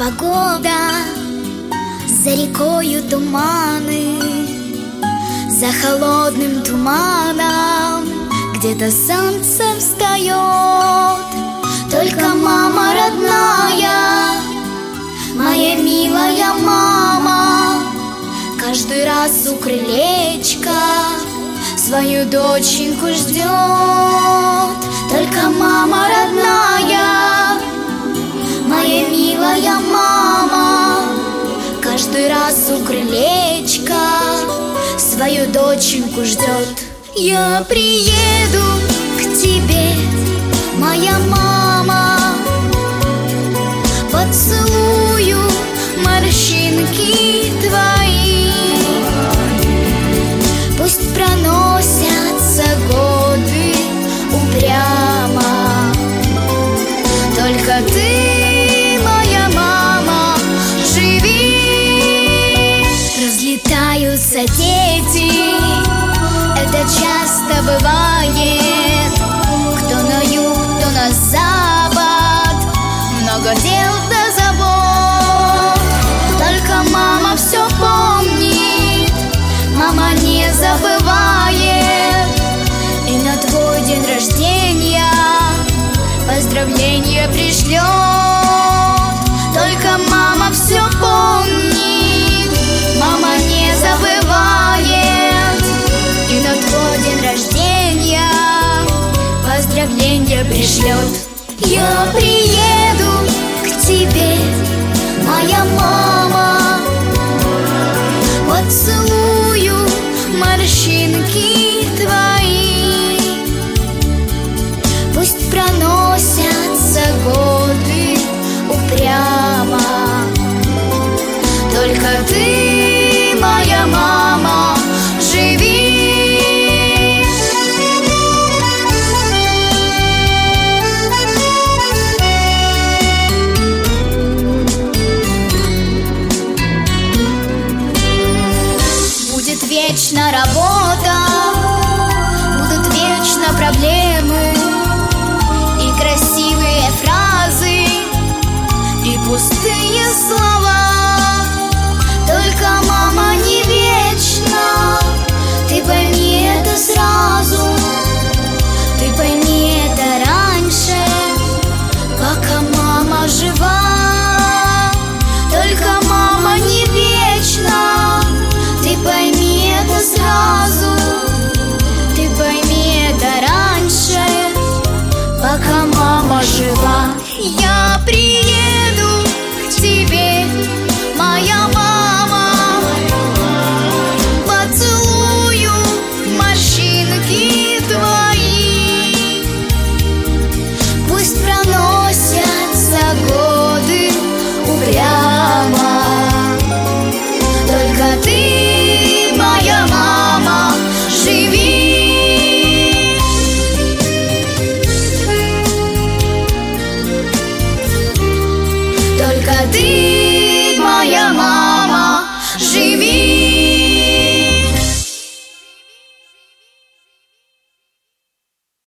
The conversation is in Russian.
погода, за рекою туманы, за холодным туманом где-то солнце встает. Только мама родная, моя милая мама, каждый раз у крылечка свою доченьку ждет. Только мама родная, моя милая мама, каждый раз у крылечка свою доченьку ждет. Я приеду к тебе, моя мама, поцелую морщинки твои. Пусть проносятся годы упрямо, только ты, моя мама, живи. Разлетаются дети, это часто бывает. Кто на юг, кто на запад, много дел да забот. Только мама все помнит, мама не забывает. И на твой день рождения поздравления пришлет. Только мама все помнит, мама не забывает. И на твой день рождения поздравления пришлет. Я приеду к тебе, моя мама, поцелую морщинки твои. Пусть проносятся годы упрямо, только ты, моя мама, живи. Будет вечно работа, будут вечно проблемы, и красивые фразы, и пустые слова. Только мама не вечна, ты пойми это сразу, ты пойми это раньше, пока мама жива. Только мама не вечна, ты пойми это сразу, ты пойми это раньше, пока мама жива. Я приеду к тебе, моя мама, поцелую морщинки твои. Пусть проносятся годы упрямо, только ты, моя мама, живи. Только ты,